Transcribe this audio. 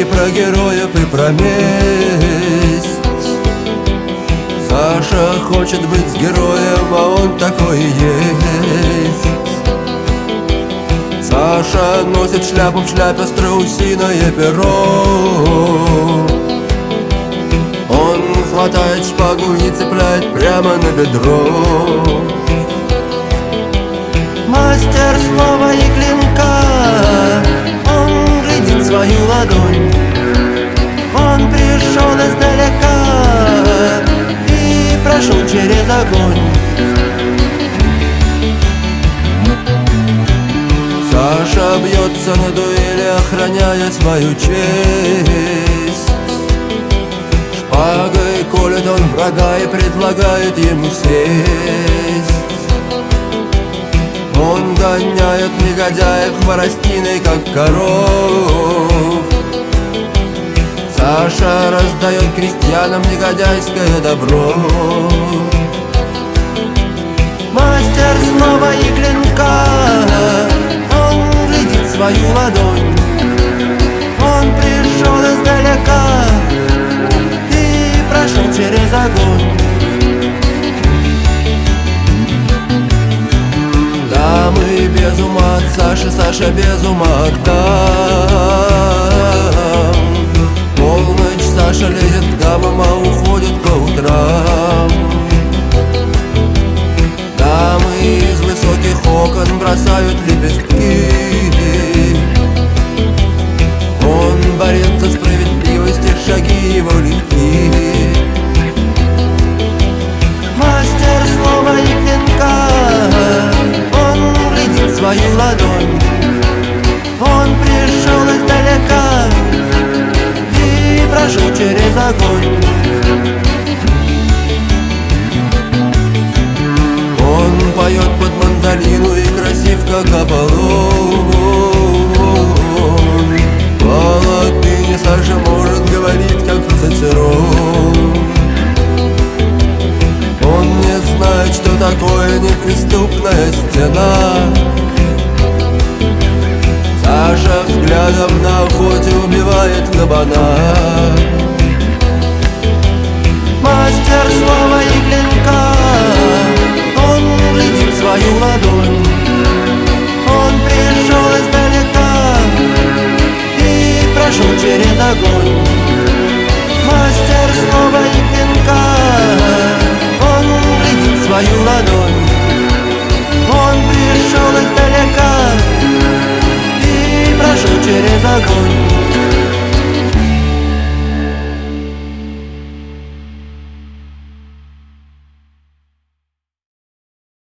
книги про героев и про месть. Саша хочет быть героем, а он такой и есть. Саша носит шляпу, в шляпе страусиное перо. Он хватает шпагу и цепляет прямо на бедро. Мастер слова и клинка, он глядит свою ладонь. Он пришел издалека и прошел через огонь. Саша бьется на дуэли, охраняя свою честь. Шпагой колет он врага и предлагает ему сесть. Он гоняет негодяев хворостиной, как коров. Саша раздает крестьянам негодяйское добро. Мастер слова и клинка, он глядит свою ладонь. Он пришел издалека и прошел через огонь. Дамы без ума от Саши, Саша без ума от дам. Полночь Саша лезет к дамам, а уходит по утрам. Дамы из высоких окон бросают лепестки. Он борец за справедливость, и шаги его легки. Мастер слова и клинка, он глядит свою ладонь. Он пришел издалека и прошел через огонь. Он поет под мандолину и красив, как Аполлон. По латыни Саша может говорить, как Цицерон. Он не знает, что такое неприступная стена. Саша взглядом на охоте убивает кабана. Мастер слова и клинка, он глядит свою ладонь. Он пришел издалека и прошел через огонь. Мастер слова и